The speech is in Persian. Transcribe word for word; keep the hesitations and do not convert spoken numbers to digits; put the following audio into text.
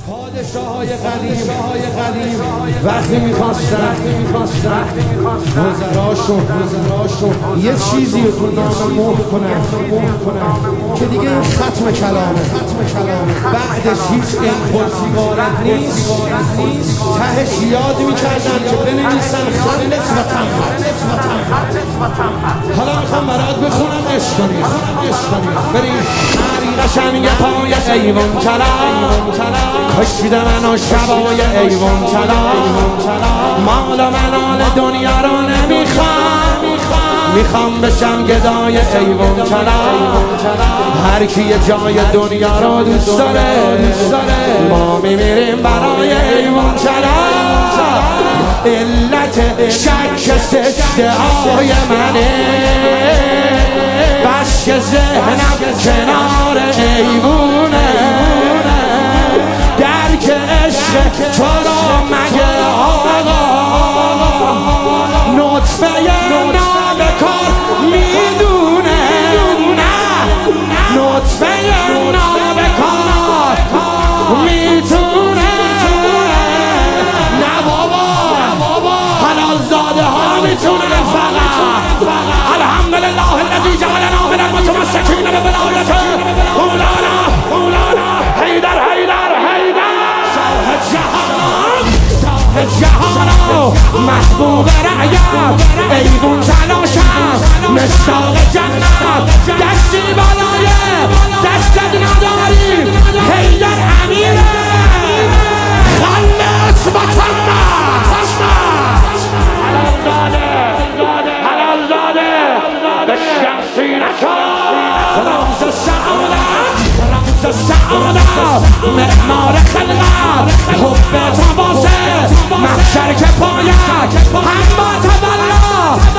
پادشاهای قدیم قدیم وقتی میخواستن وزراشون وزراشون یه چیزی رو تو نامه مهر کنن که دیگه این ختم کلامه بعدش هیچ امپulسی وارد نیست تهش یاد میکردن که بنویسن خلص و تنبت. حالا میخوام برات بخونم عشق کنیم بریم قشنگ پای ایوان کلام کشیده منو شبای ایوان کلام مال و منال دنیا رو نمیخوام میخوام بشم گدای ایوان کلام هر کی یه جای دنیا رو دوست داره ما میمیریم برای ایوان کلام علت شک سجده های منه بس که ذهنم کنار ایوونه درک عشق تو را مگه آقا نطفه نابکار میدونه نه نطفه نابکار میتونه نه بابا حلال زاده ها میتونه فقط الحمدلله الذی جعلنا من المتمسکین بولایته مولانا مولانا حیدر حیدر حیدر شاه جهان شاه جهان محبوب رعیت ایوان تلاشم مشتاق جنت دستی بالایه دستت نداری حیدر امیره خلص و تنت حلال زاده حلال زاده به شمسی نکن رمز سعادت رمز سعادت معمار خلقت حب تباسه محشر که پایت هم با تولا